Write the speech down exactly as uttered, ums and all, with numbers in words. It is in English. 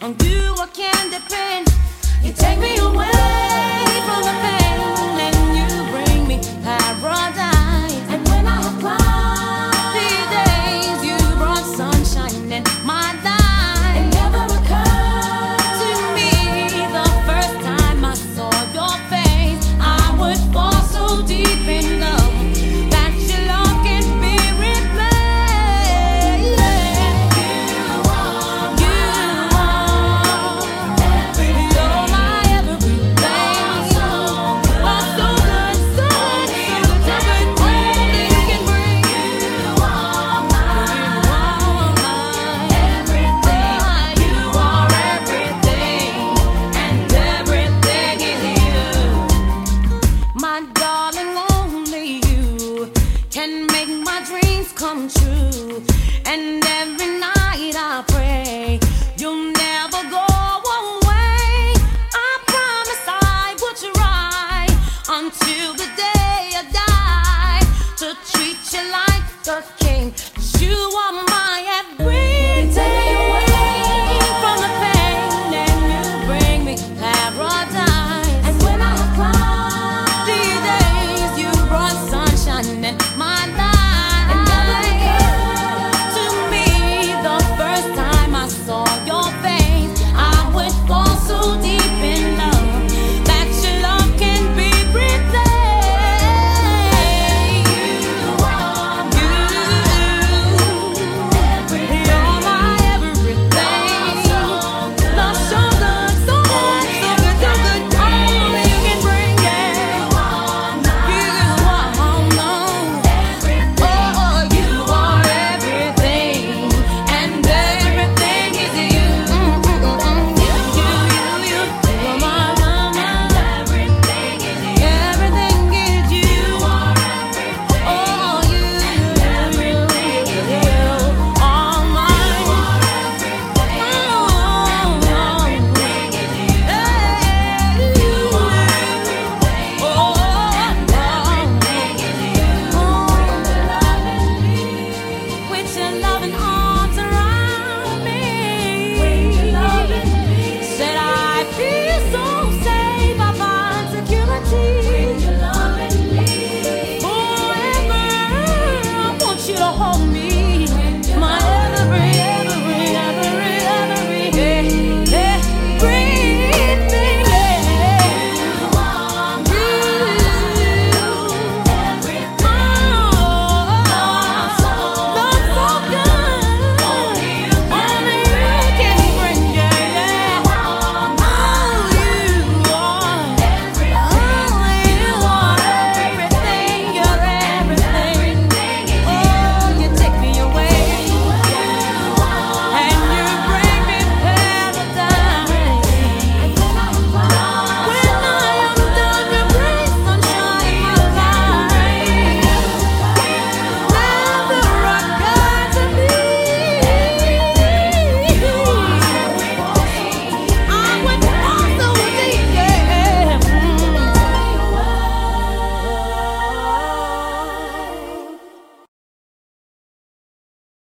On you I can depend. You take me away from the pain, and you bring me paradise. And when I have cried, these days you brought sunshine in my life. It never occurred to me the first time I saw your face, I would fall so deep in love that your love can be replaced. You are, you are everything. You're my everything. So good, so good, so good, so good. Only you can bring. You are my everything. You are everything, and everything is you. My darling, only you can make my dreams come true. And every night I pray you'll never go away. I promise I will try until the day I die to treat you like a king. 'Cause you are